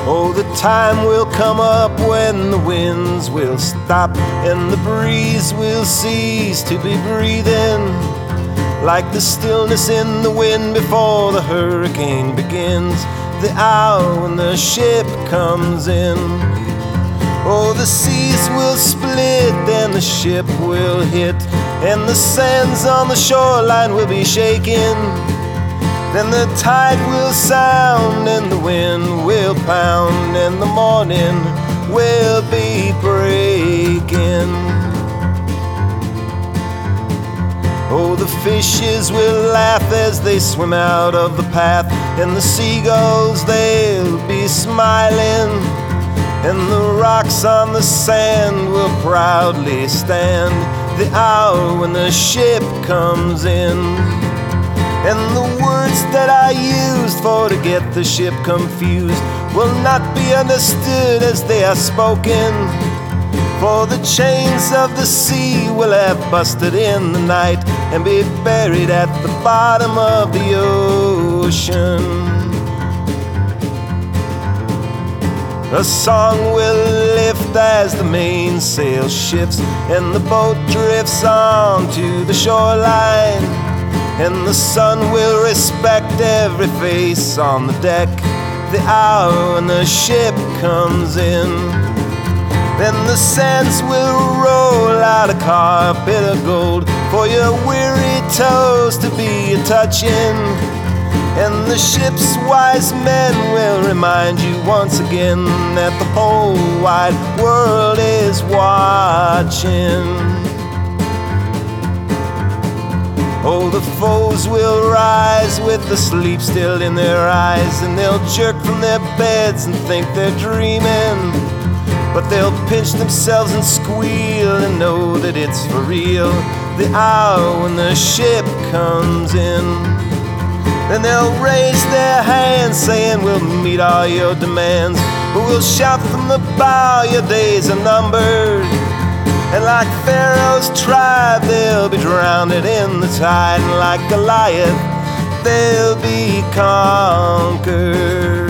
Oh, the time will come up when the winds will stop and the breeze will cease to be breathing, like the stillness in the wind before the hurricane begins, the hour when the ship comes in. Oh, the seas will split, then the ship will hit, and the sands on the shoreline will be shaking. Then the tide will sound, and the wind will pound, and the morning will be breaking. Oh, the fishes will laugh as they swim out of the path, and the seagulls, they'll be smiling, and the rocks on the sand will proudly stand, the hour when the ship comes in. And the words that I used for to get the ship confused will not be understood as they are spoken, for the chains of the sea will have busted in the night and be buried at the bottom of the ocean. A song will lift as the mainsail shifts and the boat drifts on to the shoreline, and the sun will respect every face on the deck, the hour when the ship comes in. Then the sands will roll out a carpet of gold for your weary toes to be a-touching, and the ship's wise men will remind you once again that the whole wide world is watching. Oh, the foes will rise with the sleep still in their eyes, and they'll jerk from their beds and think they're dreaming, but they'll pinch themselves and squeal and know that it's for real, the hour when the ship comes in. Then they'll raise their hands saying, we'll meet all your demands, but we'll shout from the bow, your days are numbered. And like Pharaoh's tribe, they'll be drowned in the tide, and like Goliath, they'll be conquered.